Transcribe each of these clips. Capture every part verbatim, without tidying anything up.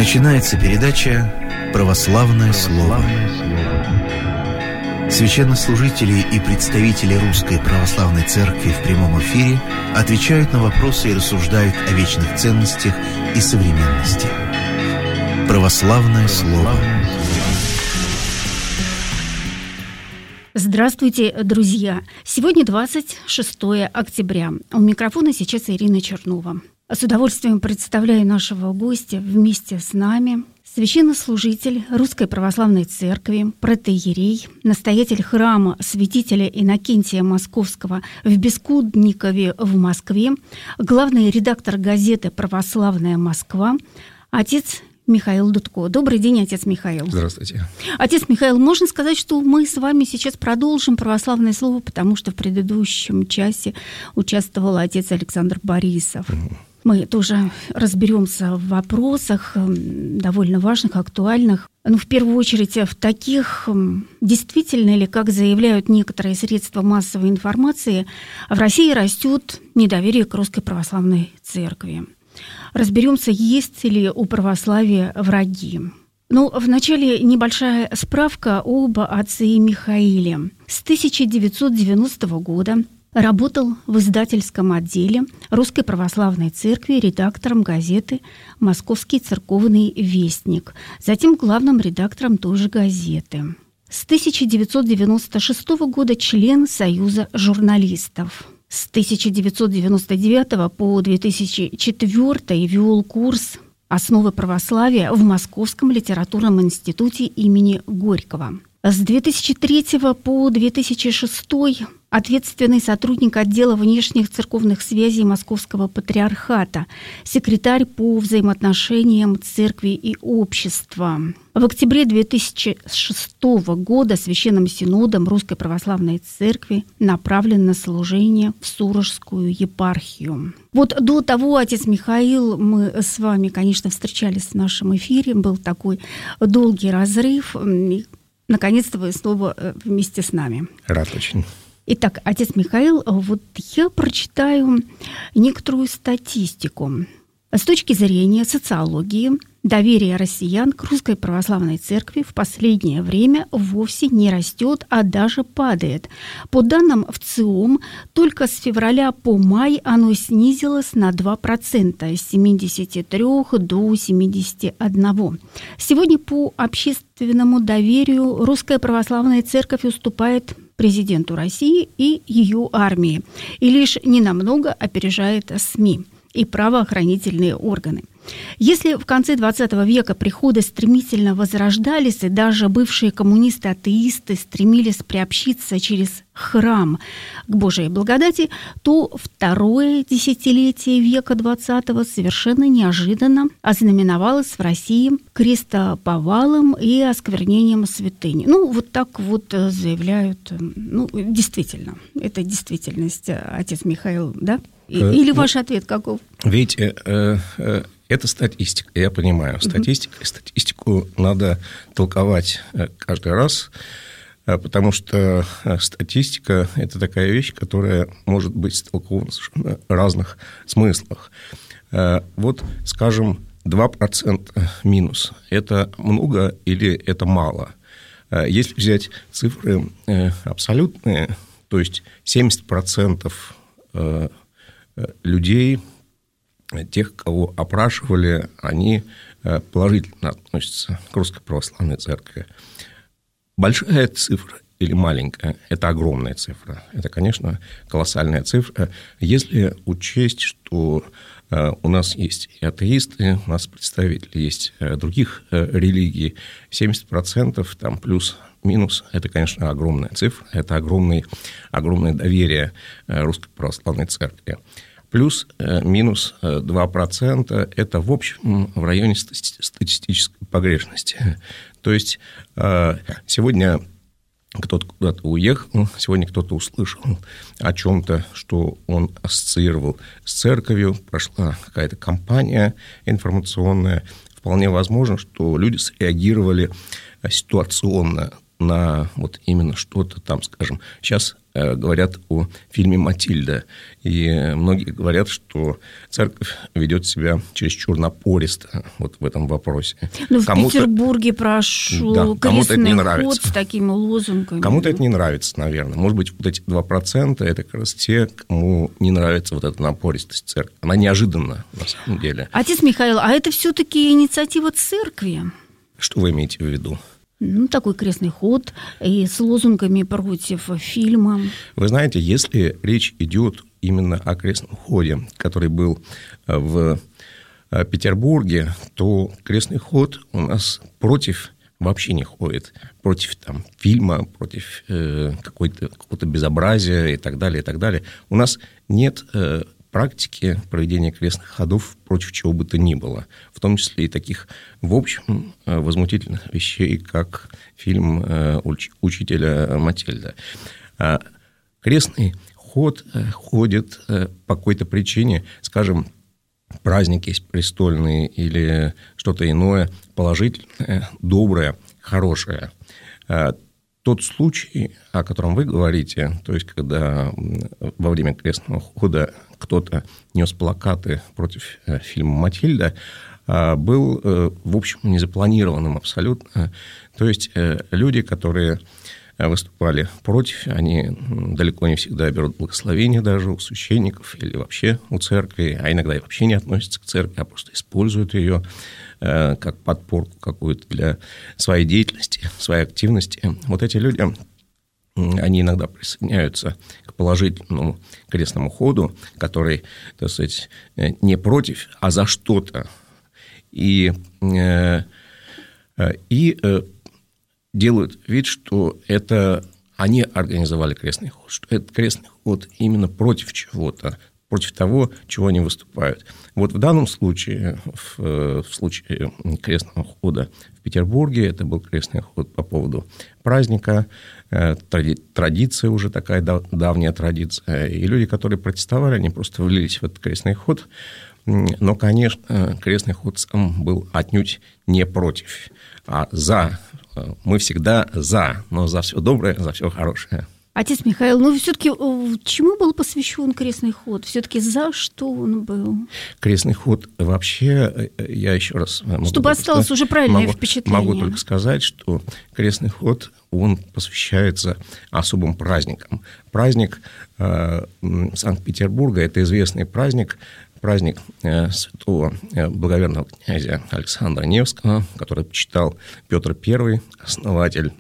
Начинается передача «Православное слово». Священнослужители и представители Русской Православной Церкви в прямом эфире отвечают на вопросы и рассуждают о вечных ценностях и современности. «Православное слово». Здравствуйте, друзья! Сегодня двадцать шестое октября. У микрофона сейчас Ирина Чернова. С удовольствием представляю нашего гостя вместе с нами. Священнослужитель Русской Православной Церкви, протоиерей, настоятель храма святителя Иннокентия Московского в Бескудникове в Москве, главный редактор газеты «Православная Москва», отец Михаил Дудко. Добрый день, отец Михаил. Здравствуйте. Отец Михаил, можно сказать, что мы с вами сейчас продолжим православное слово, потому что в предыдущем часе участвовал отец Александр Борисов. Угу. Мы тоже разберемся в вопросах довольно важных, актуальных. Ну, в первую очередь, в таких, действительно ли, как заявляют некоторые средства массовой информации, в России растет недоверие к Русской Православной Церкви. Разберемся, есть ли у православия враги. Ну, вначале небольшая справка об отце Михаиле. С тысяча девятьсот девяностого года работал в издательском отделе Русской Православной Церкви редактором газеты «Московский церковный вестник», затем главным редактором той же газеты. С тысяча девятьсот девяносто шестого года член Союза журналистов. С тысяча девятьсот девяносто девятого по две тысячи четвёртый вел курс «Основы православия» в Московском литературном институте имени Горького. С две тысячи третьего по две тысячи шестой ответственный сотрудник отдела внешних церковных связей Московского патриархата, секретарь по взаимоотношениям церкви и общества. В октябре две тысячи шестого года Священным Синодом Русской Православной Церкви направлен на служение в Сурожскую епархию. Вот до того, отец Михаил, мы с вами, конечно, встречались в нашем эфире, был такой долгий разрыв. Наконец-то вы снова вместе с нами. Рад очень. Итак, отец Михаил, вот я прочитаю некоторую статистику. С точки зрения социологии, доверие россиян к Русской Православной Церкви в последнее время вовсе не растет, а даже падает. По данным ВЦИОМ, только с февраля по май оно снизилось на два процента, с семидесяти трёх до семидесяти одного. Сегодня по общественному доверию Русская Православная Церковь уступает президенту России и ее армии, и лишь ненамного опережает СМИ и правоохранительные органы. Если в конце двадцатого века приходы стремительно возрождались, и даже бывшие коммунисты-атеисты стремились приобщиться через храм к Божией благодати, то второе десятилетие века двадцатого совершенно неожиданно ознаменовалось в России крестоповалом и осквернением святыни. Ну, вот так вот заявляют, ну, действительно, это действительность, отец Михаил, да? Или ваш ответ каков? Видите, э, э, это статистика, я понимаю. Статистика, uh-huh. Статистику надо толковать каждый раз, потому что статистика – это такая вещь, которая может быть истолкована в совершенно разных смыслах. Вот, скажем, два процента минус – это много или это мало? Если взять цифры абсолютные, то есть семьдесят процентов людей, тех, кого опрашивали, они положительно относятся к Русской Православной Церкви. Большая цифра или маленькая – это огромная цифра. Это, конечно, колоссальная цифра. Если учесть, что у нас есть и атеисты, у нас представители есть других религий, семьдесят процентов там плюс-минус – это, конечно, огромная цифра, это огромное, огромное доверие Русской Православной Церкви. Плюс-минус два процента – это, в общем, в районе статистической погрешности. То есть сегодня кто-то куда-то уехал, сегодня кто-то услышал о чем-то, что он ассоциировал с церковью, прошла какая-то кампания информационная. Вполне возможно, что люди среагировали ситуационно на вот именно что-то там, скажем. Сейчас говорят о фильме «Матильда», и многие говорят, что церковь ведет себя чересчур напористо вот в этом вопросе. Ну, в кому-то... Петербурге прошел да, крестный ход с такими лозунгами. Кому-то это не нравится, наверное. Может быть, вот эти два процента – это как раз те, кому не нравится вот эта напористость церкви. Она неожиданна, на самом деле. Отец Михаил, а это все-таки инициатива церкви? Что вы имеете в виду? Ну, такой крестный ход и с лозунгами против фильма. Вы знаете, если речь идет именно о крестном ходе, который был в Петербурге, то крестный ход у нас против вообще не ходит. Против там, фильма, против э, какой-то, какого-то безобразия и так далее, и так далее. У нас нет э, практики проведения крестных ходов против чего бы то ни было, в том числе и таких, в общем, возмутительных вещей, как фильм «Учителя Матильда». Крестный ход ходит по какой-то причине, скажем, праздник есть престольный или что-то иное, положительное, доброе, хорошее. Тот случай, о котором вы говорите, то есть, когда во время крестного хода кто-то нес плакаты против фильма «Матильда», был, в общем, незапланированным абсолютно. То есть, люди, которые выступали против, они далеко не всегда берут благословение даже у священников или вообще у церкви, а иногда и вообще не относятся к церкви, а просто используют ее как подпорку какую-то для своей деятельности, своей активности. Вот эти люди, они иногда присоединяются к положительному крестному ходу, который, так сказать, не против, а за что-то. И, и делают вид, что это они организовали крестный ход, что этот крестный ход именно против чего-то, против того, чего они выступают. Вот в данном случае, в, в случае крестного хода в Петербурге, это был крестный ход по поводу праздника, тради, традиция уже такая, давняя традиция, и люди, которые протестовали, они просто влились в этот крестный ход, но, конечно, крестный ход сам был отнюдь не против, а за. Мы всегда за, но за все доброе, за все хорошее. Отец Михаил, ну все-таки чему был посвящен крестный ход? Все-таки за что он был? Крестный ход вообще, я еще раз могу чтобы осталось сказать, уже правильное могу, впечатление. Могу только сказать, что крестный ход, он посвящается особым праздникам. Праздник э, Санкт-Петербурга – это известный праздник, праздник э, святого э, благоверного князя Александра Невского, который почитал Петр Первый, основатель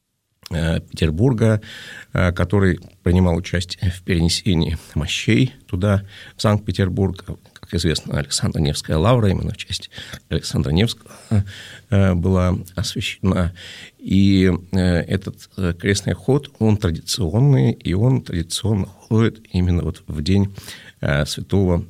Петербурга, который принимал участие в перенесении мощей туда, в Санкт-Петербург. Как известно, Александра Невская лавра, именно в честь Александра Невского, была освящена. И этот крестный ход, он традиционный, и он традиционно ходит именно вот в день святого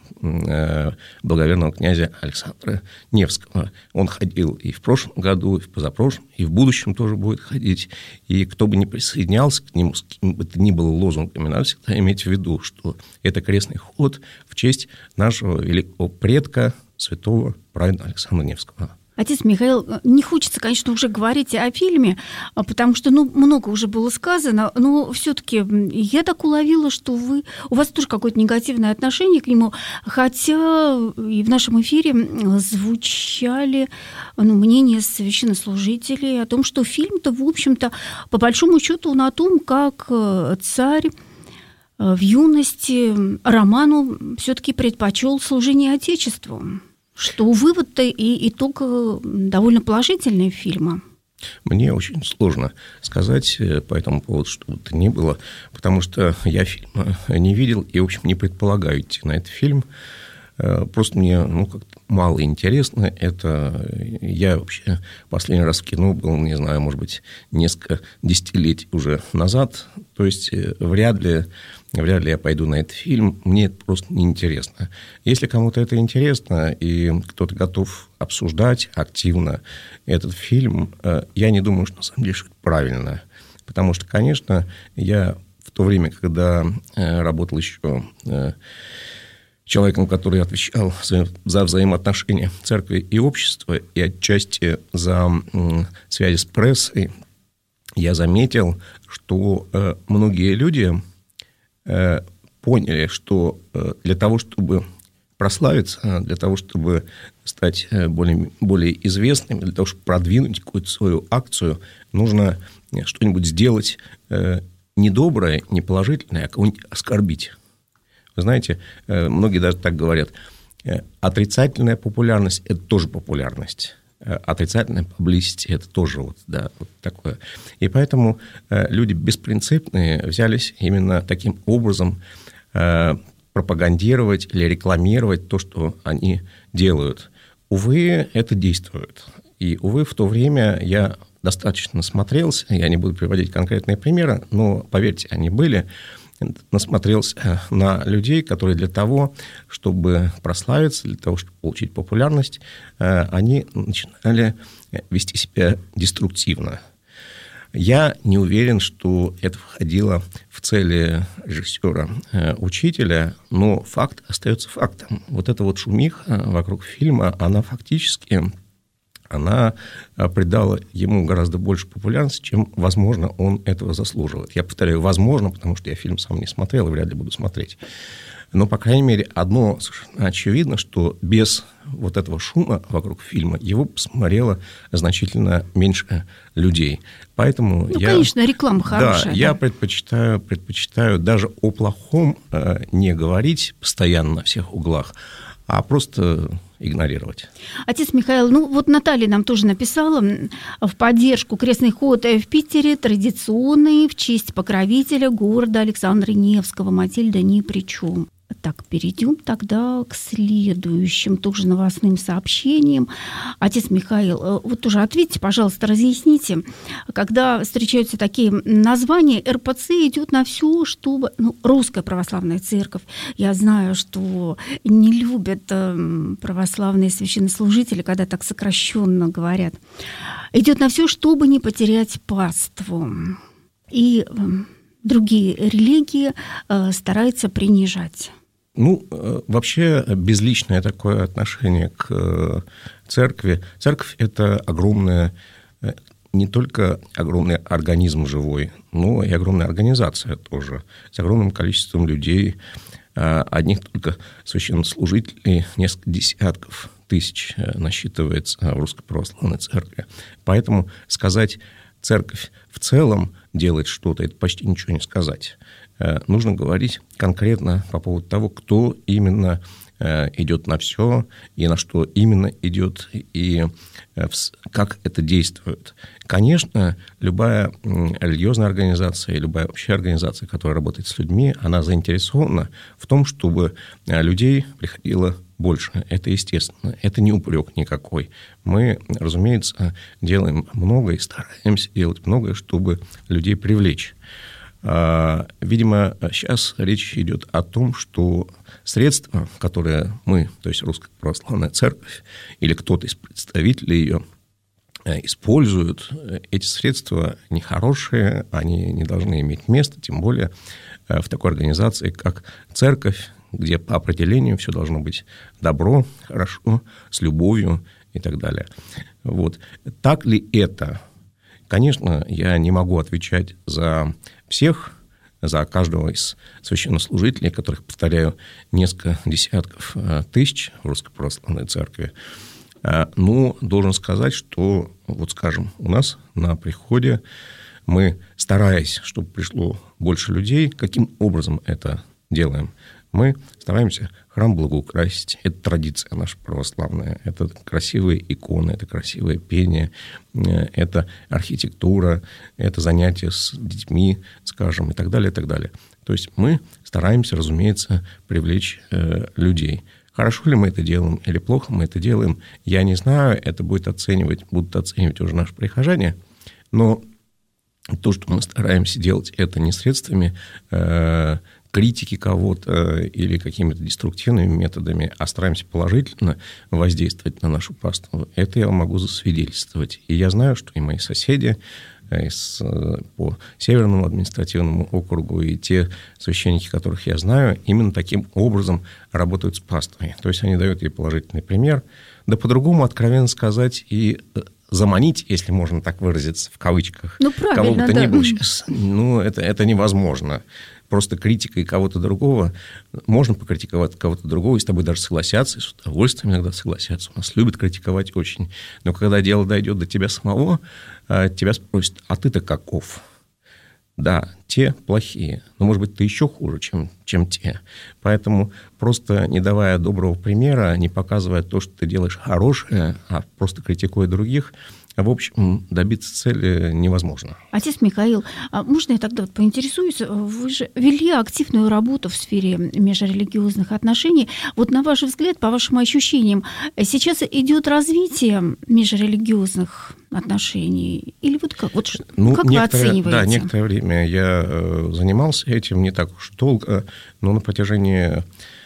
благоверного князя Александра Невского. Он ходил и в прошлом году, и в позапрошлом, и в будущем тоже будет ходить. И кто бы ни присоединялся к нему, с кем бы то ни было лозунгами, надо всегда иметь в виду, что это крестный ход в честь нашего великого предка, святого праведного Александра Невского. Отец Михаил, не хочется, конечно, уже говорить о фильме, потому что, ну, много уже было сказано, но все-таки я так уловила, что вы, у вас тоже какое-то негативное отношение к нему, хотя и в нашем эфире звучали, ну, мнения священнослужителей о том, что фильм-то, в общем-то, по большому счету, он о том, как царь в юности Роману все-таки предпочел служение Отечеству. Что вывод-то и итог довольно положительный фильма. Мне очень сложно сказать по этому поводу, что бы то ни было, потому что я фильма не видел и, в общем, не предполагаю идти на этот фильм. Просто мне, ну, как-то мало интересно это. Я вообще последний раз в кино был, не знаю, может быть, несколько десятилетий уже назад. То есть вряд ли, вряд ли я пойду на этот фильм. Мне это просто неинтересно. Если кому-то это интересно, и кто-то готов обсуждать активно этот фильм, я не думаю, что на самом деле что это правильно. Потому что, конечно, я в то время, когда работал еще человеком, который отвечал за, за взаимоотношения церкви и общества, и отчасти за м, связи с прессой, я заметил, что многие люди поняли, что для того, чтобы прославиться, для того, чтобы стать более, более известным, для того, чтобы продвинуть какую-то свою акцию, нужно что-нибудь сделать недоброе, неположительное, а кого-нибудь оскорбить. Вы знаете, многие даже так говорят, отрицательная популярность – это тоже популярность. Отрицательная publicity – это тоже вот, да, вот такое. И поэтому люди беспринципные взялись именно таким образом пропагандировать или рекламировать то, что они делают. Увы, это действует. И, увы, в то время я достаточно насмотрелся, я не буду приводить конкретные примеры, но, поверьте, они были, насмотрелся на людей, которые для того, чтобы прославиться, для того, чтобы получить популярность, они начинали вести себя деструктивно. Я не уверен, что это входило в цели режиссера-учителя, но факт остается фактом. Вот эта вот шумиха вокруг фильма, она фактически... она придала ему гораздо больше популярности, чем, возможно, он этого заслуживает. Я повторяю, возможно, потому что я фильм сам не смотрел и вряд ли буду смотреть. Но, по крайней мере, одно совершенно очевидно, что без вот этого шума вокруг фильма его посмотрело значительно меньше людей. Поэтому ну, я... конечно, реклама хорошая. Да, да. я предпочитаю, предпочитаю даже о плохом не говорить постоянно на всех углах, а просто игнорировать. Отец Михаил, ну вот Наталья нам тоже написала в поддержку крестный ход в Питере традиционный в честь покровителя города Александра Невского. Матильда ни при чем. Так, перейдем тогда к следующим тоже новостным сообщениям. Отец Михаил, вот тоже ответьте, пожалуйста, разъясните, когда встречаются такие названия, эр пэ цэ идет на все, чтобы... Ну, Русская Православная Церковь. Я знаю, что не любят православные священнослужители, когда так сокращенно говорят. Идет на все, чтобы не потерять паству. И другие религии стараются принижать. Ну, вообще, безличное такое отношение к церкви. Церковь – это огромная, не только огромный организм живой, но и огромная организация тоже, с огромным количеством людей, одних только священнослужителей, несколько десятков тысяч насчитывается в Русской Православной Церкви. Поэтому сказать «церковь в целом делает что-то» – это почти ничего не сказать. Нужно говорить конкретно по поводу того, кто именно идет на все, и на что именно идет, и как это действует. Конечно, любая религиозная организация, любая вообще организация, которая работает с людьми, она заинтересована в том, чтобы людей приходило больше. Это естественно. Это не упрек никакой. Мы, разумеется, делаем много и стараемся делать многое, чтобы людей привлечь. Видимо, сейчас речь идет о том, что средства, которые мы, то есть Русская Православная Церковь или кто-то из представителей ее используют, эти средства нехорошие, они не должны иметь места, тем более в такой организации, как церковь, где по определению все должно быть добро, хорошо, с любовью и так далее. Вот. Так ли это? Конечно, я не могу отвечать за всех, за каждого из священнослужителей, которых, повторяю, несколько десятков тысяч в Русской Православной Церкви. Но должен сказать, что, вот скажем, у нас на приходе мы, стараясь, чтобы пришло больше людей, каким образом это делаем? Мы стараемся храм благоукрасить. Это традиция наша православная. Это красивые иконы, это красивое пение, это архитектура, это занятия с детьми, скажем, и так далее, и так далее. То есть мы стараемся, разумеется, привлечь людей. Хорошо ли мы это делаем или плохо мы это делаем, я не знаю. Это будет оценивать, будут оценивать уже наши прихожане. Но то, что мы стараемся делать, это не средствами критики кого-то или какими-то деструктивными методами, а стараемся положительно воздействовать на нашу паству, это я могу засвидетельствовать. И я знаю, что и мои соседи из, по Северному административному округу, и те священники, которых я знаю, именно таким образом работают с паствой. То есть они дают ей положительный пример. Да по-другому, откровенно сказать, и заманить, если можно так выразиться, в кавычках, ну, кого бы то да. ни было сейчас, ну, это, это невозможно. Просто критикой кого-то другого, можно покритиковать кого-то другого, и с тобой даже согласятся, и с удовольствием иногда согласятся. У нас любят критиковать очень. Но когда дело дойдет до тебя самого, тебя спросят, а ты-то каков? Да, те плохие, но, может быть, ты еще хуже, чем, чем те. Поэтому просто не давая доброго примера, не показывая то, что ты делаешь хорошее, а просто критикуя других, в общем, добиться цели невозможно. Отец Михаил, а можно я тогда вот поинтересуюсь? Вы же вели активную работу в сфере межрелигиозных отношений. Вот на ваш взгляд, по вашим ощущениям, сейчас идет развитие межрелигиозных отношений? Или вот как, вот, ну, как вы оцениваете? Да, некоторое время я занимался этим, не так уж долго, но на протяжении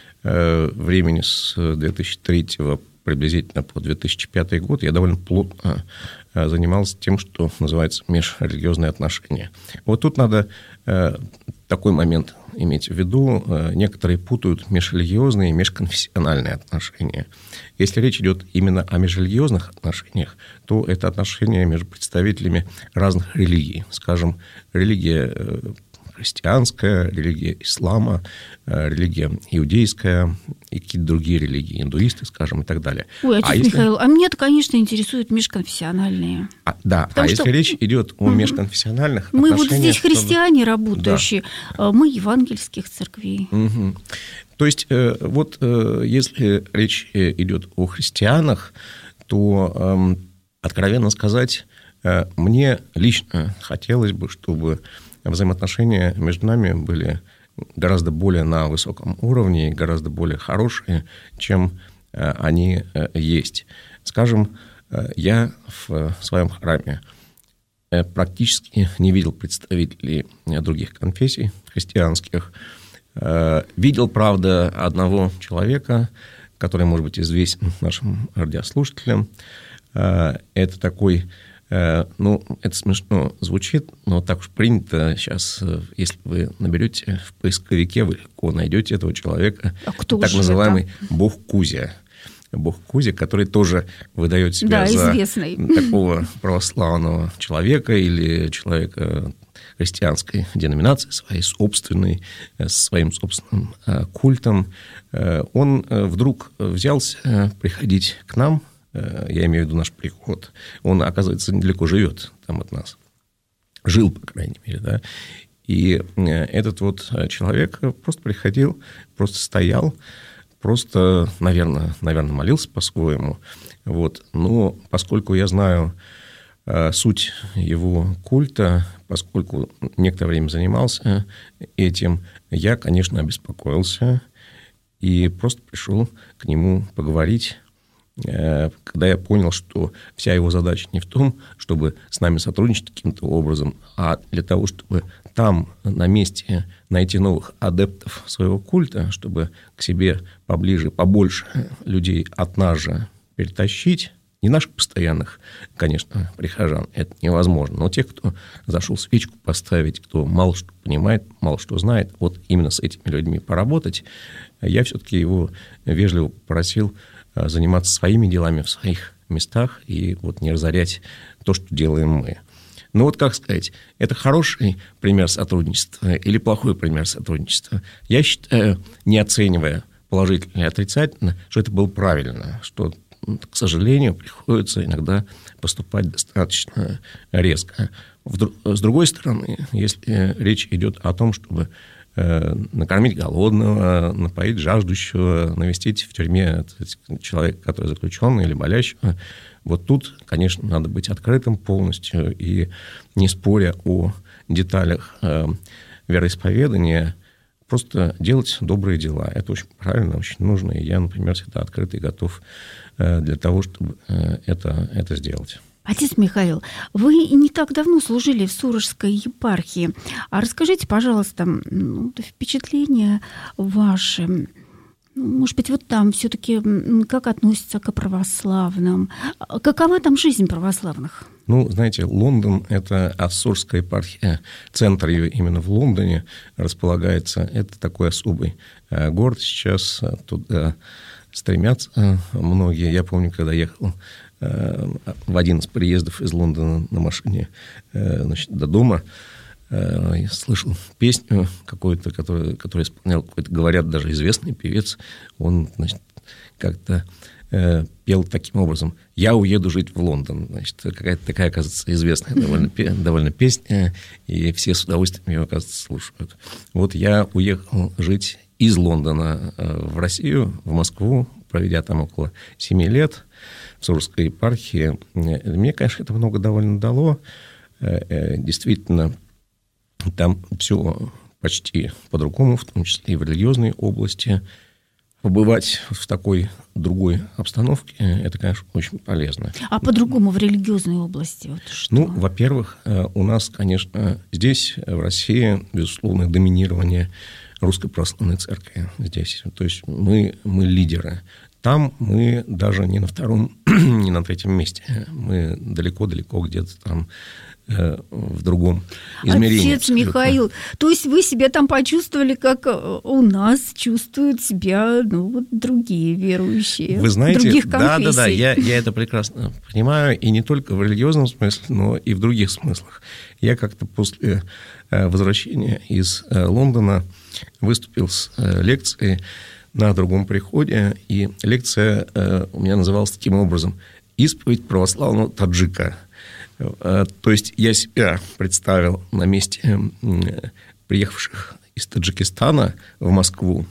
времени с две тысячи третьего приблизительно по две тысячи пятый год я довольно плотно занимался тем, что называется межрелигиозные отношения. Вот тут надо такой момент иметь в виду. Некоторые путают межрелигиозные и межконфессиональные отношения. Если речь идет именно о межрелигиозных отношениях, то это отношения между представителями разных религий. Скажем, религия христианская, религия ислама, религия иудейская и какие-то другие религии, индуисты, скажем, и так далее. Ой, отец а если... Михаил, а меня-то, конечно, интересуют межконфессиональные. А, да, Потому а что... если речь идет о межконфессиональных мы отношениях... Мы вот здесь христиане то... работающие, да. Мы евангельских церквей. Угу. То есть, вот если речь идет о христианах, то, откровенно сказать, мне лично хотелось бы, чтобы взаимоотношения между нами были гораздо более на высоком уровне, гораздо более хорошие, чем они есть. Скажем, я в своем храме практически не видел представителей других конфессий христианских. Видел, правда, одного человека, который, может быть, известен нашим радиослушателям. Это такой... Ну, это смешно звучит, но так уж принято сейчас, если вы наберете в поисковике, вы легко найдете этого человека. А кто так называемый это? Бог Кузя. Бог Кузя, который тоже выдает себя да, за известный. такого православного человека или человека христианской деноминации, своей собственной, с своим собственным культом. Он вдруг взялся приходить к нам, я имею в виду наш приход, он, оказывается, недалеко живет там от нас. Жил, по крайней мере, да. И этот вот человек просто приходил, просто стоял, просто, наверное, наверное молился по-своему. Вот. Но поскольку я знаю суть его культа, поскольку некоторое время занимался этим, я, конечно, обеспокоился и просто пришел к нему поговорить, когда я понял, что вся его задача не в том, чтобы с нами сотрудничать каким-то образом, а для того, чтобы там, на месте, найти новых адептов своего культа, чтобы к себе поближе, побольше людей от нас же перетащить, не наших постоянных, конечно, прихожан, это невозможно, но тех, кто зашел свечку поставить, кто мало что понимает, мало что знает, вот именно с этими людьми поработать, я все-таки его вежливо попросил заниматься своими делами в своих местах и вот не разорять то, что делаем мы. Ну вот как сказать, это хороший пример сотрудничества или плохой пример сотрудничества? Я считаю, не оценивая положительно или отрицательно, что это было правильно, что, к сожалению, приходится иногда поступать достаточно резко. С другой стороны, если речь идет о том, чтобы накормить голодного, напоить жаждущего, навестить в тюрьме человека, который заключенный или болящего, вот тут, конечно, надо быть открытым полностью и, не споря о деталях вероисповедания, просто делать добрые дела. Это очень правильно, очень нужно, и я, например, всегда открыт и готов для того, чтобы это, это сделать. Отец Михаил, вы не так давно служили в Сурожской епархии. А расскажите, пожалуйста, ну, впечатления ваши. Может быть, вот там все-таки как относятся к православным? Какова там жизнь православных? Ну, знаете, Лондон – это Ассурская епархия. Центр ее именно в Лондоне располагается. Это такой особый город сейчас. Туда стремятся многие. Я помню, когда ехал в один из приездов из Лондона на машине, значит, до дома, я слышал песню какую-то, которую, которую исполнял какой-то, говорят, даже известный певец. Он, значит, как-то э, пел таким образом: «Я уеду жить в Лондон». Значит, какая-то такая, оказывается, известная довольно, довольно песня, и все с удовольствием ее, оказывается, слушают. Вот я уехал жить из Лондона в Россию, в Москву, проведя там около семи лет в Сурской епархии. Мне, конечно, это много довольно дало. Действительно, там все почти по-другому, в том числе и в религиозной области. Побывать в такой другой обстановке, это, конечно, очень полезно. А по-другому в религиозной области? Вот что? Ну, во-первых, у нас, конечно, здесь, в России, безусловно, доминирование Русской Православной Церкви здесь. То есть мы, мы лидеры. Там мы даже не на втором, не на третьем месте. Мы далеко-далеко где-то там в другом измерении. Отец Михаил, то есть вы себя там почувствовали, как у нас чувствуют себя, ну, вот другие верующие, вы знаете, других конфессий. Да, да, да, я, я это прекрасно понимаю, и не только в религиозном смысле, но и в других смыслах. Я как-то после возвращения из Лондона выступил с лекцией на другом приходе, и лекция у меня называлась таким образом: «Исповедь православного таджика». То есть я себя представил на месте приехавших из Таджикистана в Москву.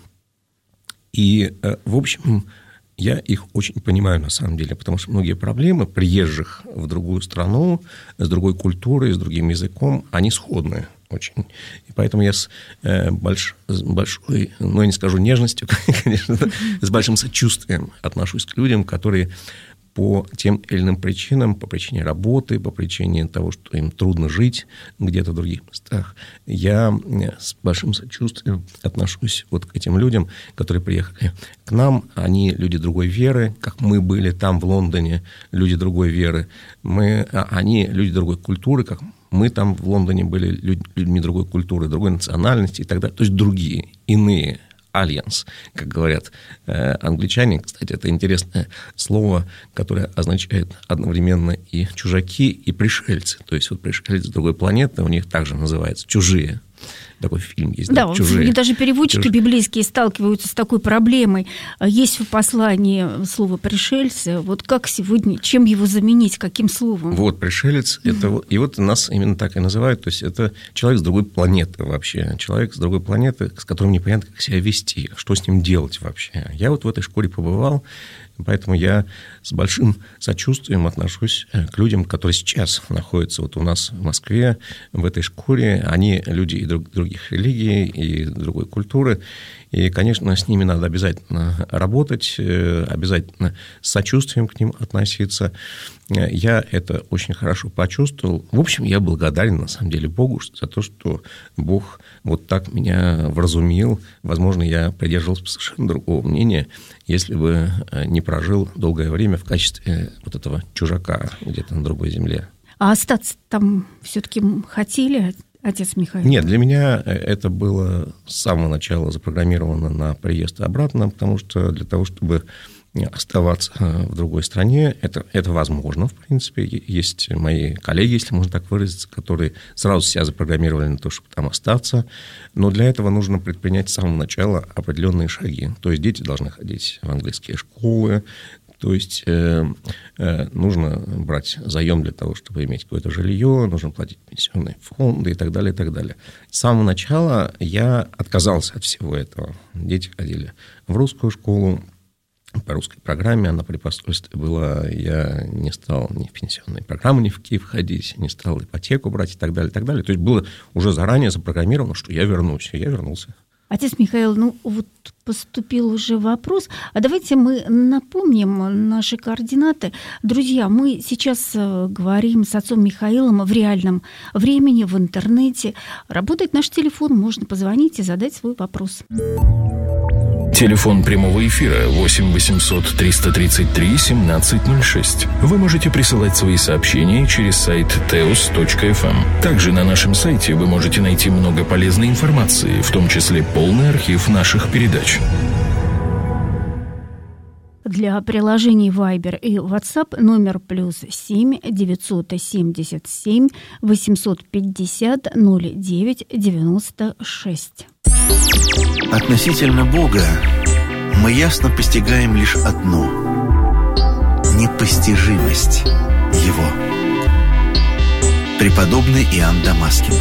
И, в общем, я их очень понимаю на самом деле, потому что многие проблемы приезжих в другую страну, с другой культурой, с другим языком, они сходны очень. И поэтому я с, больш, с большой, ну, я не скажу нежностью, конечно, с большим сочувствием отношусь к людям, которые по тем или иным причинам, по причине работы, по причине того, что им трудно жить где-то в других местах, я с большим сочувствием отношусь вот к этим людям, которые приехали к нам. Они люди другой веры, как мы были там в Лондоне, люди другой веры. Мы, они люди другой культуры, как мы там в Лондоне были людьми другой культуры, другой национальности и так далее. То есть другие, иные. Альянс, как говорят э, англичане. Кстати, это интересное слово, которое означает одновременно и чужаки, и пришельцы. То есть вот пришельцы с другой планеты, у них также называется «чужие». Такой фильм есть. Да, да «Чужие». Даже переводчики Чуж... библейские сталкиваются с такой проблемой. Есть в послании слово «пришельцы». Вот как сегодня, чем его заменить, каким словом? Вот, пришелец, mm-hmm. это, и вот нас именно так и называют. То есть это человек с другой планеты вообще. Человек с другой планеты, с которым непонятно, как себя вести, что с ним делать вообще. Я вот в этой школе побывал, поэтому я с большим сочувствием отношусь к людям, которые сейчас находятся вот у нас в Москве, в этой школе. Они люди и друг, других религий, и другой культуры. И, конечно, с ними надо обязательно работать, обязательно с сочувствием к ним относиться. Я это очень хорошо почувствовал. В общем, я благодарен, на самом деле, Богу за то, что Бог вот так меня вразумил. Возможно, я придерживался совершенно другого мнения, если бы не прожил долгое время в качестве вот этого чужака где-то на другой земле. А остаться там все-таки хотели, отец Михаил? Нет, для меня это было с самого начала запрограммировано на приезд обратно, потому что для того, чтобы оставаться в другой стране, это, это возможно, в принципе. Есть мои коллеги, если можно так выразиться, которые сразу себя запрограммировали на то, чтобы там остаться. Но для этого нужно предпринять с самого начала определенные шаги. То есть дети должны ходить в английские школы, то есть э, э, нужно брать заем для того, чтобы иметь какое-то жилье, нужно платить пенсионные фонды и так далее, и так далее. С самого начала я отказался от всего этого. Дети ходили в русскую школу, по русской программе, она при посольстве была, я не стал ни в пенсионные программы, ни в Киев ходить, не стал ипотеку брать и так далее, и так далее. То есть было уже заранее запрограммировано, что я вернусь, и я вернулся. Отец Михаил, ну вот поступил уже вопрос, а давайте мы напомним наши координаты. Друзья, мы сейчас говорим с отцом Михаилом в реальном времени, в интернете. Работает наш телефон, можно позвонить и задать свой вопрос. Телефон прямого эфира восемь восемьсот триста тридцать три семнадцать ноль шесть. Вы можете присылать свои сообщения через сайт теос точка эф эм. Также на нашем сайте вы можете найти много полезной информации, в том числе полный архив наших передач. Для приложений Viber и WhatsApp номер плюс семь девятьсот семьдесят семь восемьсот пятьдесят ноль девять девяносто шесть. Относительно Бога мы ясно постигаем лишь одно – непостижимость Его. Преподобный Иоанн Дамаскин.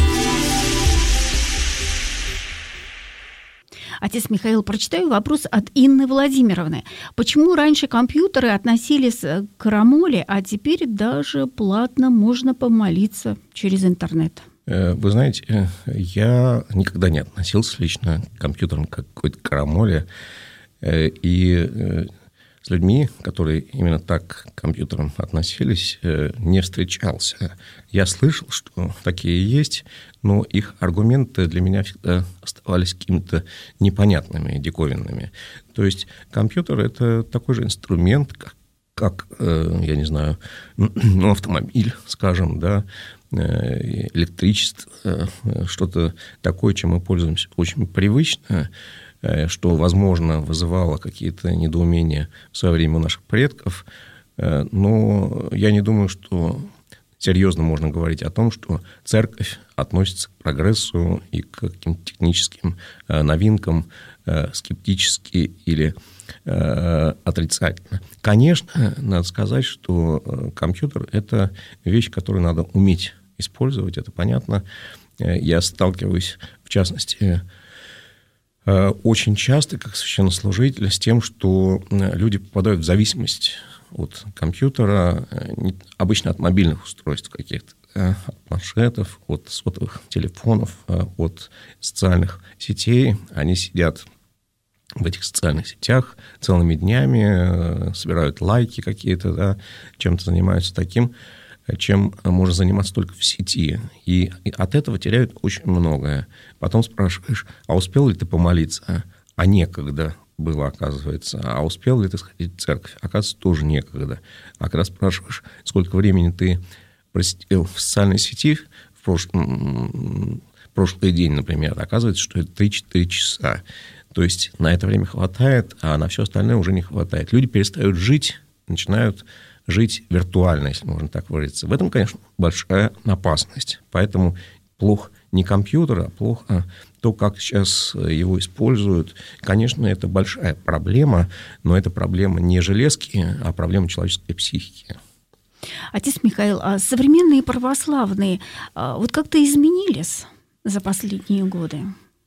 Отец Михаил, прочитаю вопрос от Инны Владимировны. Почему раньше компьютеры относились к крамоле, а теперь даже платно можно помолиться через интернет? Вы знаете, я никогда не относился лично к компьютерам как к какой-то крамоле. И с людьми, которые именно так к компьютерам относились, не встречался. Я слышал, что такие есть, но их аргументы для меня всегда оставались какими-то непонятными, диковинными. То есть компьютер – это такой же инструмент, как, как я не знаю, ну, автомобиль, скажем, да, электричество, что-то такое, чем мы пользуемся очень привычно, что, возможно, вызывало какие-то недоумения в свое время у наших предков. Но я не думаю, что серьезно можно говорить о том, что церковь относится к прогрессу и к каким-то техническим новинкам скептически или отрицательно. Конечно, надо сказать, что компьютер – это вещь, которую надо уметь использовать, это понятно. Я сталкиваюсь, в частности, очень часто, как священнослужитель, с тем, что люди попадают в зависимость от компьютера, обычно от мобильных устройств каких-то, от планшетов, от сотовых телефонов, от социальных сетей. Они сидят в этих социальных сетях целыми днями, собирают лайки какие-то, да, чем-то занимаются таким, чем можно заниматься только в сети. И от этого теряют очень многое. Потом спрашиваешь, а успел ли ты помолиться? А некогда было, оказывается. А успел ли ты сходить в церковь? Оказывается, тоже некогда. А когда спрашиваешь, сколько времени ты просидел в социальной сети в прошлом, прошлый день, например, оказывается, что это три-четыре часа. То есть на это время хватает, а на все остальное уже не хватает. Люди перестают жить, начинают жить виртуально, если можно так выразиться. В этом, конечно, большая опасность. Поэтому плохо не компьютер, а плохо то, как сейчас его используют. Конечно, это большая проблема, но это проблема не железки, а проблема человеческой психики. Отец Михаил, а современные православные вот как-то изменились за последние годы?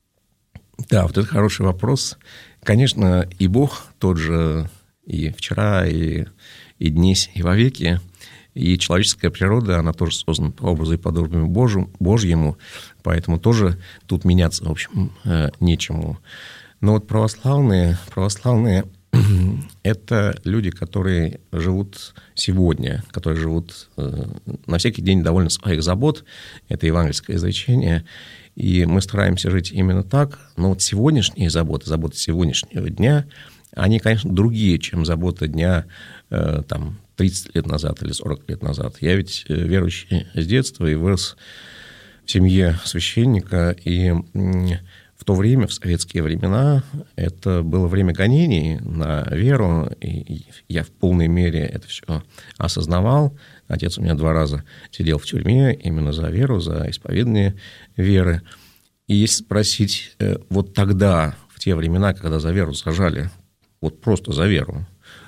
Да, вот это хороший вопрос. Конечно, и Бог тот же и вчера, и, и днесь, и вовеки. И человеческая природа, она тоже создана по образу и подобию Божьему, Божьему, поэтому тоже тут меняться, в общем, нечему. Но вот православные, православные – это люди, которые живут сегодня, которые живут на всякий день довольно своих забот. Это евангельское изречение. И мы стараемся жить именно так. Но вот сегодняшние заботы, заботы сегодняшнего дня, они, конечно, другие, чем заботы дня там, тридцать лет назад или сорок лет назад. Я ведь верующий с детства и вырос в семье священника, и в то время, в советские времена, это было время гонений на веру, и я в полной мере это все осознавал. Отец у меня два раза сидел в тюрьме именно за веру, за исповедание веры. И если спросить, вот тогда, в те времена, когда за веру сажали, вот просто за веру,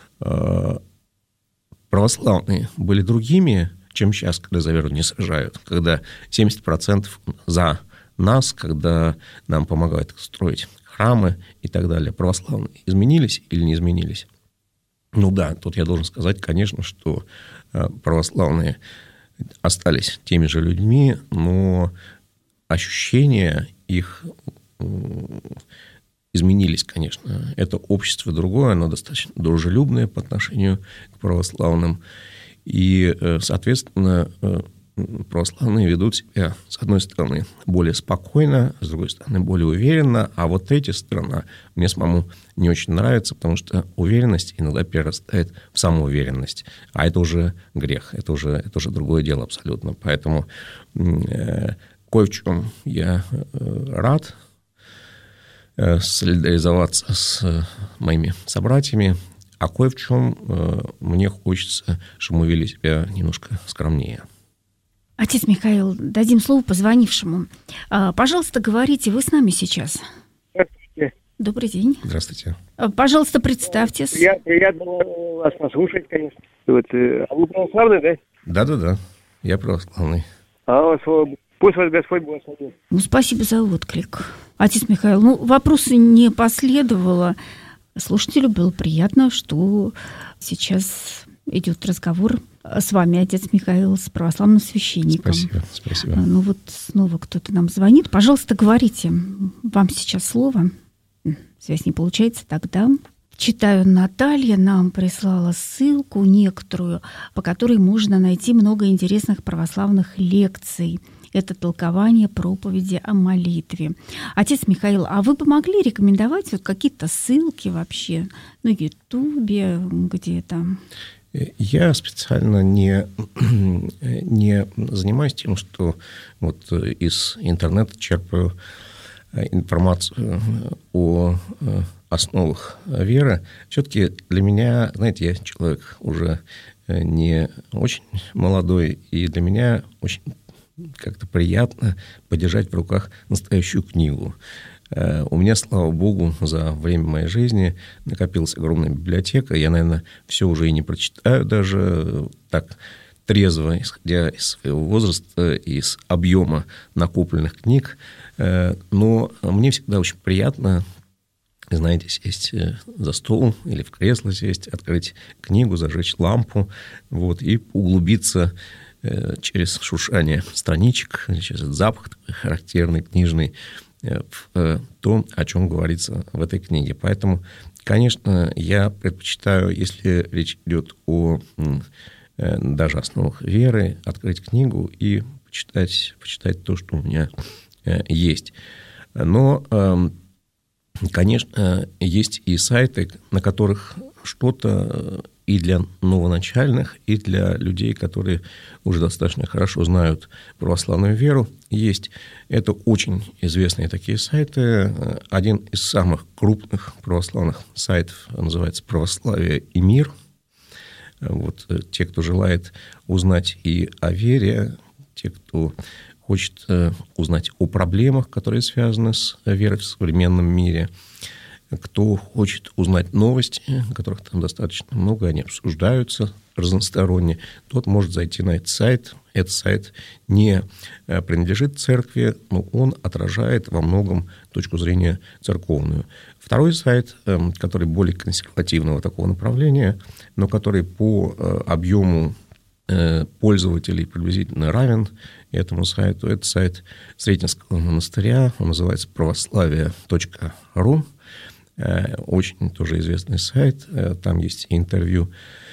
православные были другими, чем сейчас, когда за веру не сажают, когда семьдесят процентов за нас, когда нам помогают строить храмы и так далее. Православные изменились или не изменились? Ну да, тут я должен сказать, конечно, что православные остались теми же людьми, но ощущения их изменились, конечно. Это общество другое, оно достаточно дружелюбное по отношению к православным. И, соответственно, православные ведут себя, с одной стороны, более спокойно, с другой стороны, более уверенно. А вот третья сторона мне самому не очень нравится, потому что уверенность иногда перерастает в самоуверенность. А это уже грех, это уже, это уже другое дело абсолютно. Поэтому э, кое в чем я э, рад солидаризоваться с моими собратьями, а кое в чем мне хочется, чтобы мы вели себя немножко скромнее. Отец Михаил, дадим слово позвонившему. Пожалуйста, говорите, вы с нами сейчас? Здравствуйте. Добрый день. Здравствуйте. Пожалуйста, представьтесь. Я, приятно вас послушать, конечно. Вот, а вы православный, да? Да-да-да, я православный. А вас, пусть вас Господь благословит. Ну, спасибо за отклик. Отец Михаил, ну, вопроса не последовало. Слушателю было приятно, что сейчас идет разговор с вами, отец Михаил, с православным священником. Спасибо, спасибо. Ну вот снова кто-то нам звонит. Пожалуйста, говорите. Вам сейчас слово. Связь не получается, тогда... Читаю, Наталья нам прислала ссылку некоторую, по которой можно найти много интересных православных лекций. Это толкование проповеди о молитве. Отец Михаил, а вы бы могли рекомендовать вот какие-то ссылки вообще на Ютубе, где-то? Я специально не, не занимаюсь тем, что вот из интернета черпаю информацию о основах веры. Все-таки для меня, знаете, я человек уже не очень молодой, и для меня очень как-то приятно подержать в руках настоящую книгу. У меня, слава богу, за время моей жизни накопилась огромная библиотека. Я, наверное, все уже и не прочитаю даже так трезво, исходя из своего возраста, из объема накопленных книг. Но мне всегда очень приятно, знаете, сесть за стол или в кресло сесть, открыть книгу, зажечь лампу, вот, и углубиться через шуршание страничек, через этот запах такой характерный, книжный, в то, о чем говорится в этой книге. Поэтому, конечно, я предпочитаю, если речь идет о даже основах веры, открыть книгу и почитать, почитать то, что у меня есть. Но, конечно, есть и сайты, на которых что-то и для новоначальных, и для людей, которые уже достаточно хорошо знают православную веру, есть. Это очень известные такие сайты. Один из самых крупных православных сайтов называется «Православие и мир». Вот те, кто желает узнать и о вере, те, кто хочет узнать о проблемах, которые связаны с верой в современном мире, кто хочет узнать новости, которых там достаточно много, они обсуждаются разносторонне, тот может зайти на этот сайт. Этот сайт не принадлежит церкви, но он отражает во многом точку зрения церковную. Второй сайт, который более консервативного такого направления, но который по объему пользователей приблизительно равен этому сайту, это сайт Сретенского монастыря, он называется православие точка ру. Очень тоже известный сайт, там есть интервью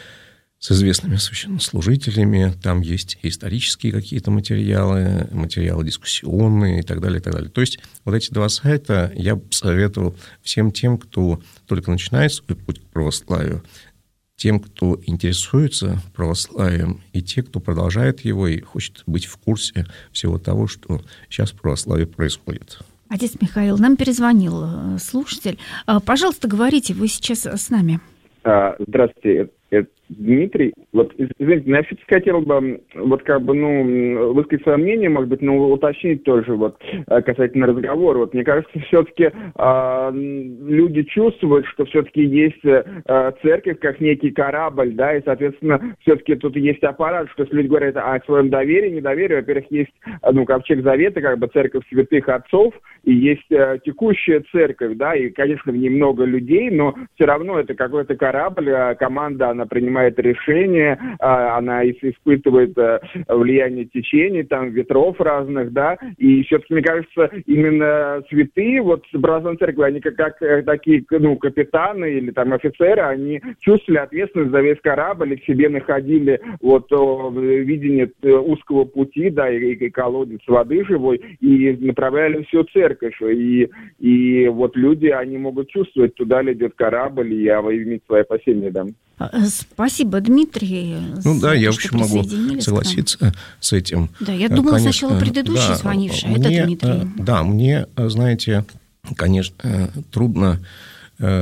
с известными священнослужителями, там есть исторические какие-то материалы, материалы дискуссионные и так далее, и так далее. То есть вот эти два сайта я бы советовал всем тем, кто только начинает свой путь к православию, тем, кто интересуется православием, и те, кто продолжает его и хочет быть в курсе всего того, что сейчас в православии происходит. Отец Михаил, нам перезвонил слушатель. Пожалуйста, говорите, вы сейчас с нами. Здравствуйте, это Дмитрий. Вот, извините, я все-таки хотел бы, вот как бы, ну, высказать свое мнение, может быть, ну, уточнить тоже, вот, касательно разговора. Вот, мне кажется, все-таки э, люди чувствуют, что все-таки есть э, церковь как некий корабль, да, и, соответственно, все-таки тут есть аппарат, что если люди говорят о своем доверии, недоверии, во-первых, есть, ну, ковчег завета, как бы церковь святых отцов, и есть э, текущая церковь, да, и, конечно, в ней много людей, но все равно это какой-то корабль, э, команда, она принимает решения, она испытывает влияние течений, там, ветров разных, да, и все-таки, мне кажется, именно святые, вот, православной церкви, они как, как такие, ну, капитаны или там офицеры, они чувствовали ответственность за весь корабль, и к себе находили вот видение узкого пути, да, и, и колодец воды живой, и направляли всю церковь, и, и вот люди, они могут чувствовать, туда ли идет корабль, и иметь свои опасения, да. Спасибо, Дмитрий. Ну да, я, в общем, могу согласиться с этим. Да, я думала, конечно, сначала предыдущий да, звонивший, а мне, это Дмитрий. Да, мне, знаете, конечно, трудно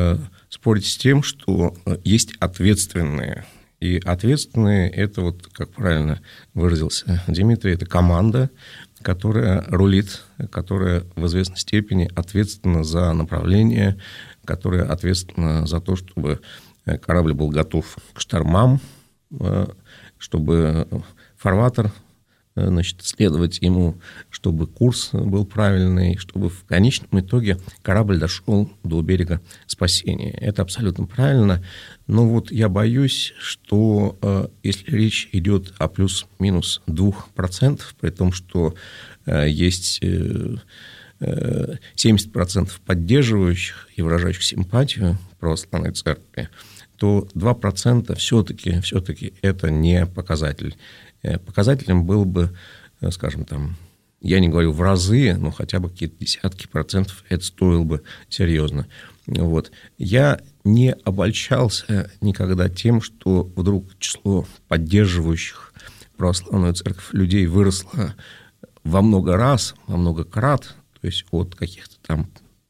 спорить с тем, что есть ответственные. И ответственные – это, вот, как правильно выразился Дмитрий, это команда, которая рулит, которая в известной степени ответственна за направление, которая ответственна за то, чтобы корабль был готов к штормам, чтобы фарватер, значит, следовать ему, чтобы курс был правильный, чтобы в конечном итоге корабль дошел до берега спасения. Это абсолютно правильно. Но вот я боюсь, что э, если речь идет о плюс-минус двух процентах, при том, что э, есть э, э, семьдесят процентов поддерживающих и выражающих симпатию православной церкви, то два процента все-таки, все-таки это не показатель. Показателем было бы, скажем, там, я не говорю в разы, но хотя бы какие-то десятки процентов это стоило бы серьезно. Вот. Я не обольщался никогда тем, что вдруг число поддерживающих православную церковь людей выросло во много раз, во много крат, то есть от каких-то там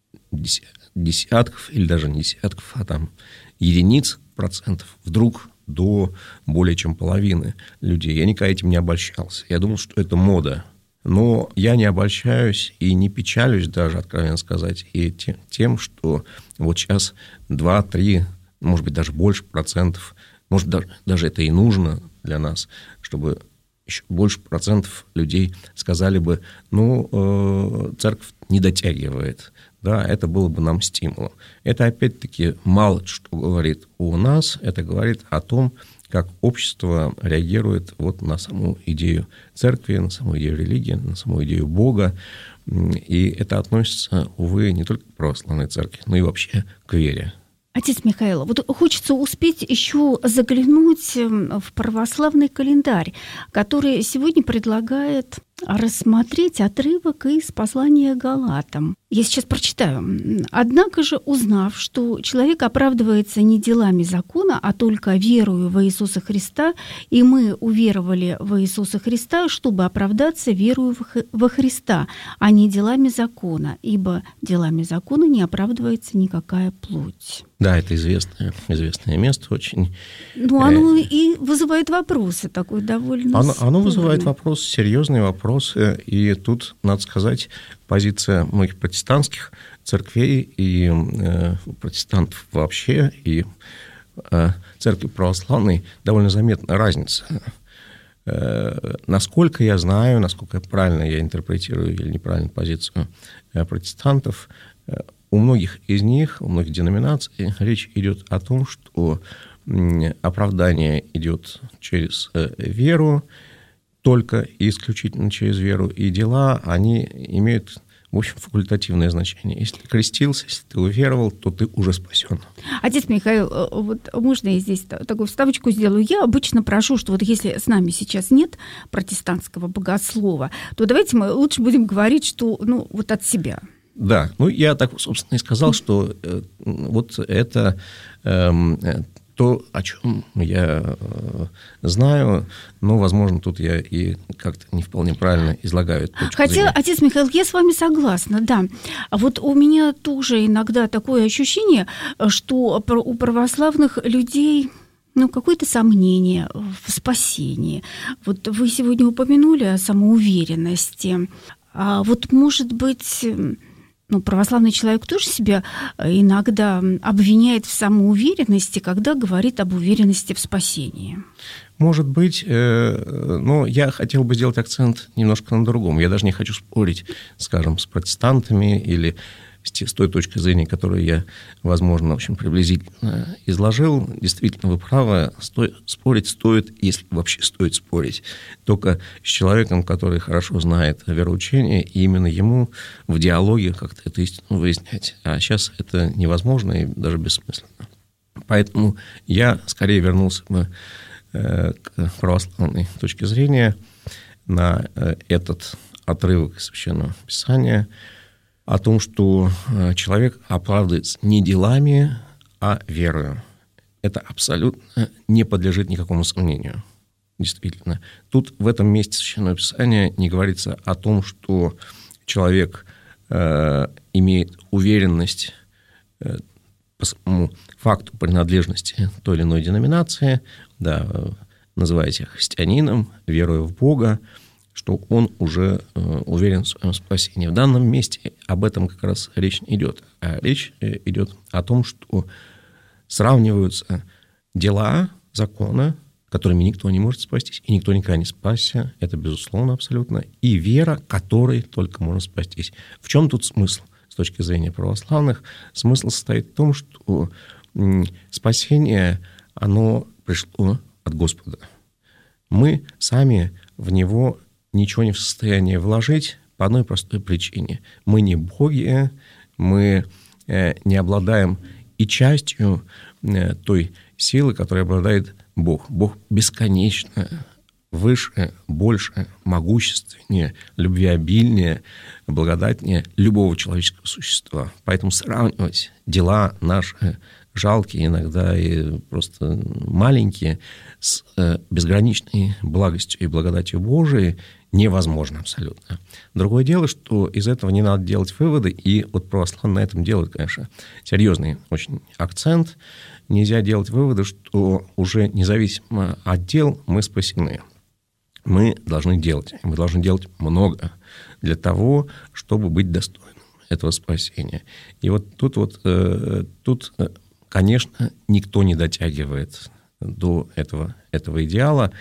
десятков, или даже не десятков, а там единиц процентов вдруг до более чем половины людей. Я никогда этим не обольщался. Я думал, что это мода. Но я не обольщаюсь и не печалюсь даже, откровенно сказать, и тем, тем что вот сейчас два-три, может быть, даже больше процентов, может, даже, даже это и нужно для нас, чтобы еще больше процентов людей сказали бы, ну, э, церковь не дотягивает. Да, это было бы нам стимулом. Это, опять-таки, мало что говорит о нас, это говорит о том, как общество реагирует вот на саму идею церкви, на саму идею религии, на саму идею Бога. И это относится, увы, не только к православной церкви, но и вообще к вере. Отец Михаил, вот хочется успеть еще заглянуть в православный календарь, который сегодня предлагает рассмотреть отрывок из послания Галатам. Я сейчас прочитаю. «Однако же, узнав, что человек оправдывается не делами закона, а только верою во Иисуса Христа, и мы уверовали во Иисуса Христа, чтобы оправдаться верою во Христа, а не делами закона, ибо делами закона не оправдывается никакая плоть». Да, это известное, известное место очень. Ну, оно и вызывает вопросы, такой довольно Оно, оно вызывает спорный. вопросы, серьезные вопросы, и тут, надо сказать, позиция многих протестантских церквей и э, протестантов вообще, и э, церкви православной довольно заметна разница. Э, насколько я знаю, насколько правильно я интерпретирую или неправильно позицию э, протестантов, э, у многих из них, у многих деноминаций речь идет о том, что оправдание идет через веру, только и исключительно через веру, и дела, они имеют, в общем, факультативное значение. Если ты крестился, если ты уверовал, то ты уже спасен. Отец Михаил, вот можно я здесь такую вставочку сделаю? Я обычно прошу, что вот если с нами сейчас нет протестантского богослова, то давайте мы лучше будем говорить, что, ну, вот от себя. Да, ну я так, собственно, и сказал, что э, вот это э, то, о чем я э, знаю, но, возможно, тут я и как-то не вполне правильно излагаю эту точку Хотя, зрения. отец Михаил, я с вами согласна, да. А вот у меня тоже иногда такое ощущение, что у православных людей... ну, какое-то сомнение в спасении. Вот вы сегодня упомянули о самоуверенности. А вот, может быть... Ну, православный человек тоже себя иногда обвиняет в самоуверенности, когда говорит об уверенности в спасении. Может быть, но я хотел бы сделать акцент немножко на другом. Я даже не хочу спорить, скажем, с протестантами или с той точки зрения, которую я, возможно, очень приблизительно изложил. Действительно, вы правы, сто... спорить стоит, если вообще стоит спорить, только с человеком, который хорошо знает вероучение, и именно ему в диалоге как-то эту истину выяснять. А сейчас это невозможно и даже бессмысленно. Поэтому я скорее вернулся бы к православной точке зрения на этот отрывок из Священного Писания, о том, что человек оправдывается не делами, а верою. Это абсолютно не подлежит никакому сомнению. Действительно. Тут в этом месте Священного Писания не говорится о том, что человек э, имеет уверенность э, по самому факту принадлежности той или иной деноминации, да, называя себя христианином, веруя в Бога, что он уже уверен в своем спасении. В данном месте об этом как раз речь не идет. А речь идет о том, что сравниваются дела закона, которыми никто не может спастись, и никто никогда не спасся, это безусловно абсолютно, и вера, которой только можно спастись. В чем тут смысл? С точки зрения православных, смысл состоит в том, что спасение, оно пришло от Господа. Мы сами в него ничего не в состоянии вложить по одной простой причине. Мы не боги, мы не обладаем и частью той силы, которой обладает Бог. Бог бесконечно выше, больше, могущественнее, любвеобильнее, благодатнее любого человеческого существа. Поэтому сравнивать дела наши, жалкие иногда и просто маленькие, с безграничной благостью и благодатью Божией невозможно абсолютно. Другое дело, что из этого не надо делать выводы, и вот православные на этом делают, конечно, серьезный очень акцент. Нельзя делать выводы, что уже независимо от дел мы спасены. Мы должны делать, мы должны делать много для того, чтобы быть достойным этого спасения. И вот тут, вот, э, тут, конечно, никто не дотягивает до этого, этого идеала.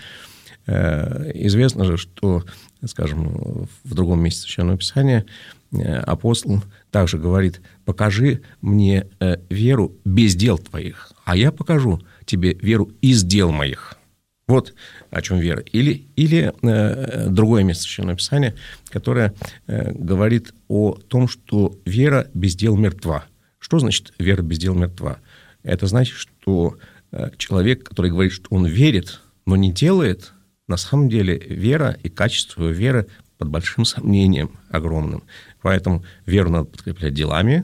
Э, известно же, что, скажем, в другом месте Священного Писания апостол также говорит: покажи мне веру без дел твоих, а я покажу тебе веру из дел моих. Вот о чем вера. Или, или э, другое место Священного Писания, которое э, говорит о том, что вера без дел мертва. Что значит вера без дел мертва? Это значит, что э, человек, который говорит, что он верит, но не делает, на самом деле вера и качество его веры под большим сомнением огромным. Поэтому веру надо подкреплять делами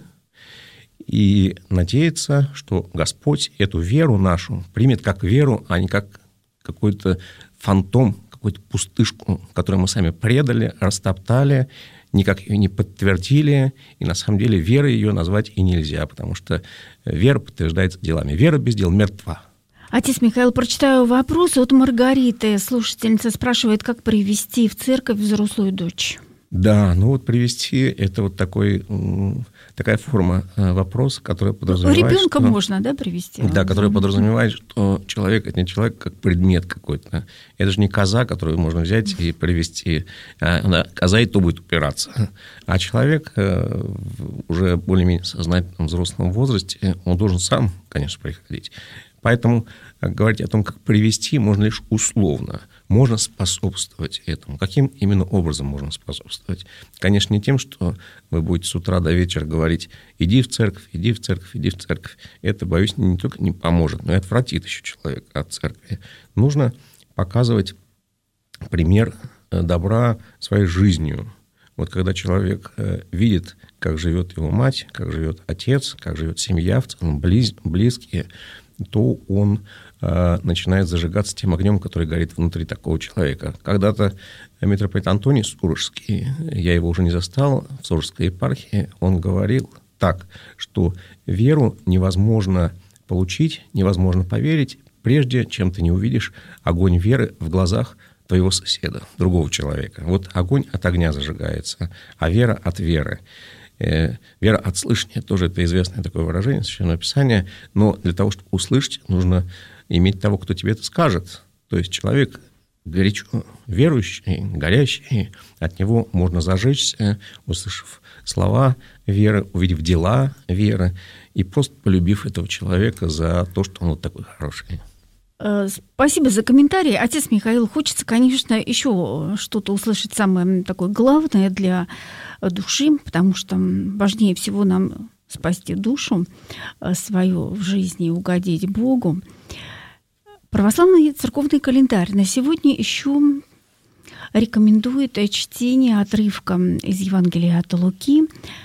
и надеяться, что Господь эту веру нашу примет как веру, а не как какой-то фантом, какую-то пустышку, которую мы сами предали, растоптали, никак ее не подтвердили, и на самом деле верой ее назвать и нельзя, потому что вера подтверждается делами. Вера без дел мертва. Отец Михаил, прочитаю вопрос от Маргариты. Слушательница спрашивает, как привести в церковь взрослую дочь. Да, ну вот привести – это вот такой, такая форма вопроса, которая подразумевает… Ребенка что, можно, да, привести? Да, которая подразумевает, что человек – это не человек как предмет какой-то. Это же не коза, которую можно взять и привести. Да, коза и то будет упираться. А человек уже более-менее сознательном взрослом возрасте, он должен сам, конечно, приходить. Поэтому говорить о том, как привести, можно лишь условно. Можно способствовать этому. Каким именно образом можно способствовать? Конечно, не тем, что вы будете с утра до вечера говорить: иди в церковь, иди в церковь, иди в церковь. Это, боюсь, не только не поможет, но и отвратит еще человека от церкви. Нужно показывать пример добра своей жизнью. Вот когда человек видит, как живет его мать, как живет отец, как живет семья, в целом близ, близкие, то он э, начинает зажигаться тем огнем, который горит внутри такого человека. Когда-то митрополит Антоний Сурожский, я его уже не застал, в Сурожской епархии, он говорил так, что веру невозможно получить, невозможно поверить, прежде чем ты не увидишь огонь веры в глазах твоего соседа, другого человека. Вот огонь от огня зажигается, а вера от веры. Вера от слышания, тоже это известное такое выражение Священного Писания, но для того, чтобы услышать, нужно иметь того, кто тебе это скажет. То есть человек горячо верующий, горящий, от него можно зажечься, услышав слова веры, увидев дела веры и просто полюбив этого человека за то, что он вот такой хороший. Спасибо за комментарий. Отец Михаил, хочется, конечно, еще что-то услышать самое такое главное для души, потому что важнее всего нам спасти душу свою в жизни и угодить Богу. Православный церковный календарь на сегодня еще рекомендует чтение отрывка из Евангелия от Луки,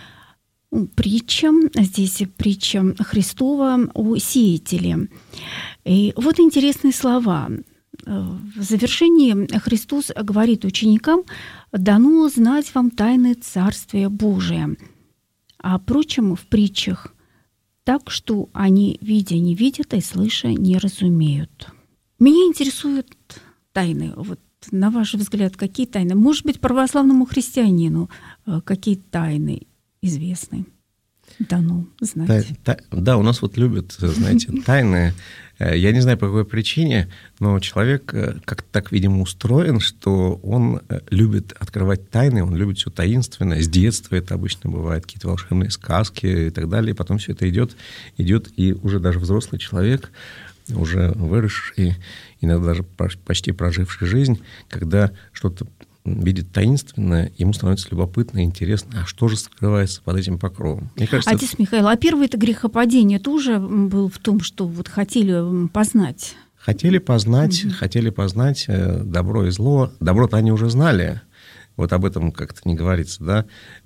притча, здесь притча Христова о сеятеле. И вот интересные слова. В завершении Христос говорит ученикам: «Дано знать вам тайны Царствия Божия». А прочим в притчах так, что они, видя, не видят, и слыша, не разумеют. Меня интересуют тайны. Вот, на ваш взгляд, какие тайны? Может быть, православному христианину какие тайны известны? Да ну, знаете. Да, да, у нас вот любят, знаете, тайны. Я не знаю, по какой причине, но человек как-то так, видимо, устроен, что он любит открывать тайны, он любит все таинственное. С детства это обычно бывает, какие-то волшебные сказки и так далее. И потом все это идет, идет, и уже даже взрослый человек, уже выросший, иногда даже почти проживший жизнь, когда что-то видит таинственное, ему становится любопытно и интересно, а что же скрывается под этим покровом. Мне кажется, Отец это... Михаил, а первое это грехопадение тоже было в том, что вот хотели познать? Хотели познать, угу. хотели познать добро и зло. Добро-то они уже знали, вот об этом как-то не говорится, да.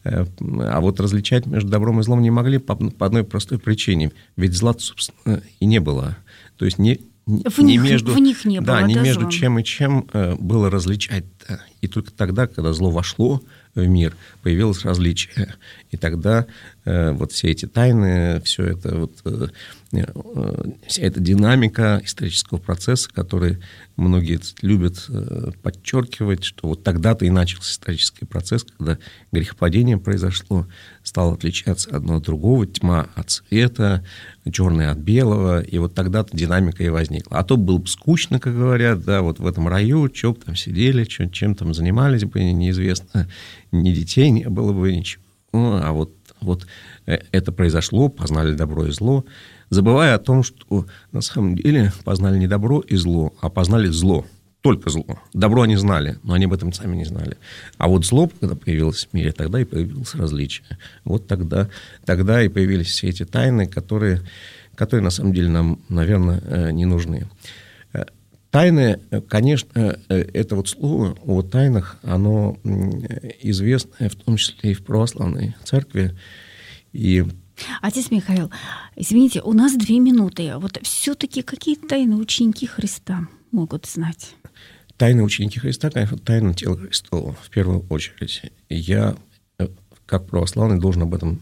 А вот различать между добром и злом не могли по, по одной простой причине. Ведь зла, собственно, и не было. То есть не... В, не них, между, в них не было, да, не да, между зла. чем и чем было различать. И только тогда, когда зло вошло в мир, появилось различие. И тогда э, вот все эти тайны, все это вот, э, э, вся эта динамика исторического процесса, который многие любят э, подчеркивать, что вот тогда-то и начался исторический процесс, когда грехопадение произошло, стало отличаться одно от другого, тьма от света, черное от белого, и вот тогда-то динамика и возникла. А то было бы скучно, как говорят, да, вот в этом раю, что бы там сидели, что, чем там занимались бы, неизвестно, ни детей не было бы, ничего. А вот, вот это произошло, познали добро и зло, забывая о том, что на самом деле познали не добро и зло, а познали зло, только зло. Добро они знали, но они об этом сами не знали. А вот зло, когда появилось в мире, тогда и появилось различие. Вот тогда, тогда и появились все эти тайны, которые, которые на самом деле нам, наверное, не нужны. Тайны, конечно, это вот слово о тайнах, оно известно в том числе и в православной церкви. И... Отец Михаил, извините, у нас две минуты. Вот все-таки какие тайны ученики Христа могут знать? Тайны ученики Христа, конечно, тайна тела Христова, в первую очередь. Я, как православный, должен об этом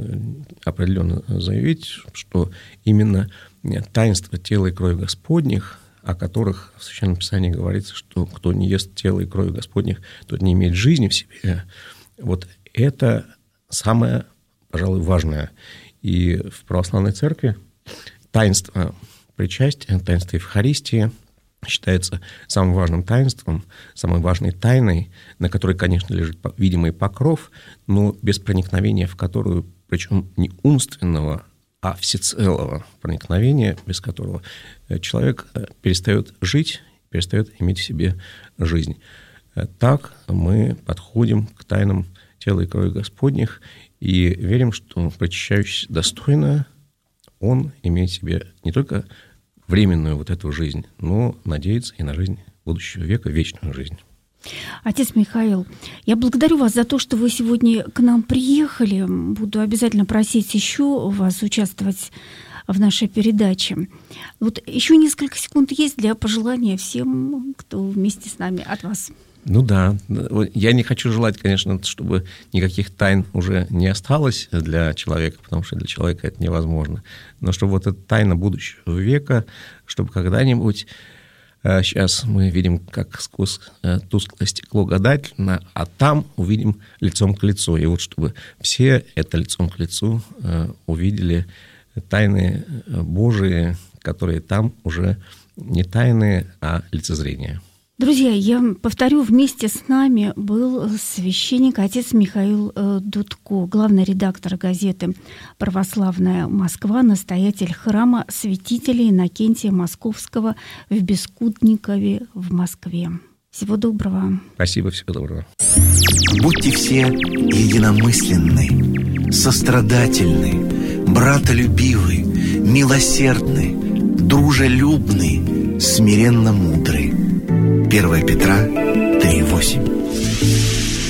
определенно заявить, что именно таинство тела и крови Господних, о которых в Священном Писании говорится, что кто не ест тела и крови Господних, тот не имеет жизни в себе. Вот это самое, пожалуй, важное. И в православной церкви таинство причастия, таинство Евхаристии считается самым важным таинством, самой важной тайной, на которой, конечно, лежит видимый покров, но без проникновения в которую, причем не умственного, а всецелого проникновения, без которого человек перестает жить, перестает иметь в себе жизнь. Так мы подходим к тайнам тела и крови Господних и верим, что причащающийся достойно, он имеет в себе не только временную вот эту жизнь, но надеется и на жизнь будущего века, вечную жизнь. Отец Михаил, я благодарю вас за то, что вы сегодня к нам приехали. Буду обязательно просить еще вас участвовать в нашей передаче. Вот еще несколько секунд есть для пожелания всем, кто вместе с нами, от вас. Ну да, я не хочу желать, конечно, чтобы никаких тайн уже не осталось для человека, потому что для человека это невозможно. Но чтобы вот эта тайна будущего века, чтобы когда-нибудь... Сейчас мы видим, как сквозь тусклое стекло гадательно, а там увидим лицом к лицу. И вот чтобы все это лицом к лицу увидели тайны Божии, которые там уже не тайны, а лицезрение. Друзья, я повторю, вместе с нами был священник отец Михаил Дудко, главный редактор газеты «Православная Москва», настоятель храма святителя Иннокентия Московского в Бескудникове в Москве. Всего доброго. Спасибо, всего доброго. Будьте все единомысленны, сострадательны, братолюбивы, милосердны, дружелюбны, смиренно мудры. первое Петра три восемь.